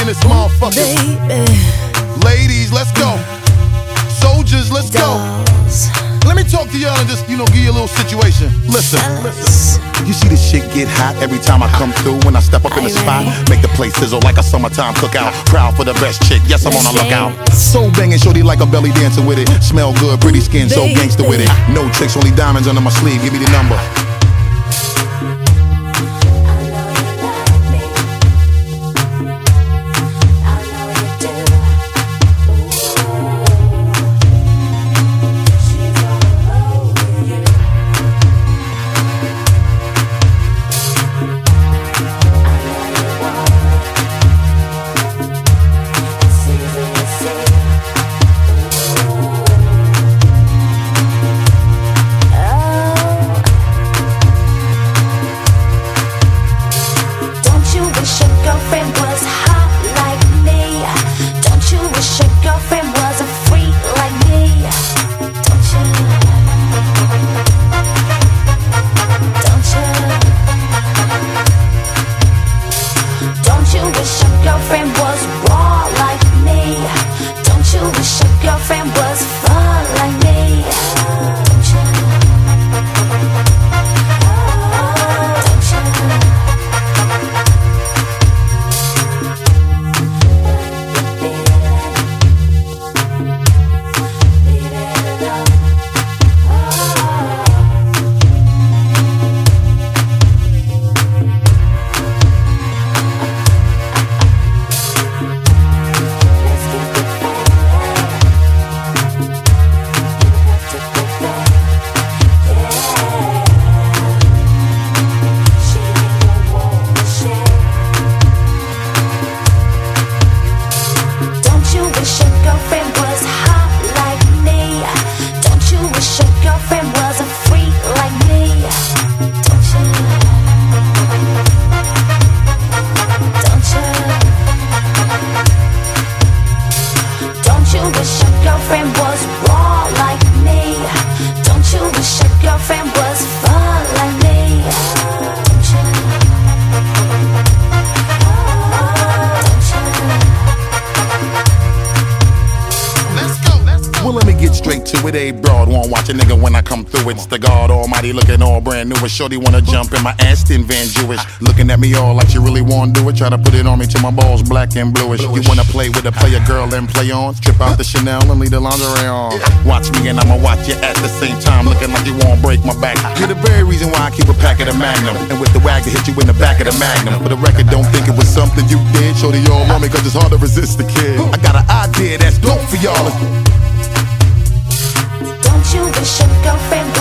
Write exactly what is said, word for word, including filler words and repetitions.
this motherfucker. Baby. Ladies, let's go. Soldiers, let's Dolls. go. Let me talk to y'all and just, you know, give you a little situation. Listen, listen. You see this shit get hot every time I come through. When I step up in the spot, make the place sizzle like a summertime cookout. Proud for the best chick, yes, I'm on a lookout. So banging, shorty like a belly dancer with it. Smell good, pretty skin, so gangster with it. No tricks, only diamonds under my sleeve, give me the number. With a broad, won't watch a nigga when I come through. It's the God Almighty looking all brand new. And shorty wanna jump in my Aston Van Jewish, looking at me all like you really wanna do it. Try to put it on me till my balls black and bluish. You wanna play with a player girl and play on, strip out the Chanel and leave the lingerie on. Watch me and I'ma watch you at the same time, looking like you won't break my back. You're the very reason why I keep a pack of the Magnum, and with the wag to hit you in the back of the Magnum. For the record, don't think it was something you did. Shorty all on me cause it's hard to resist the kid. I got an idea that's dope for y'all. Don't you wish your girlfriend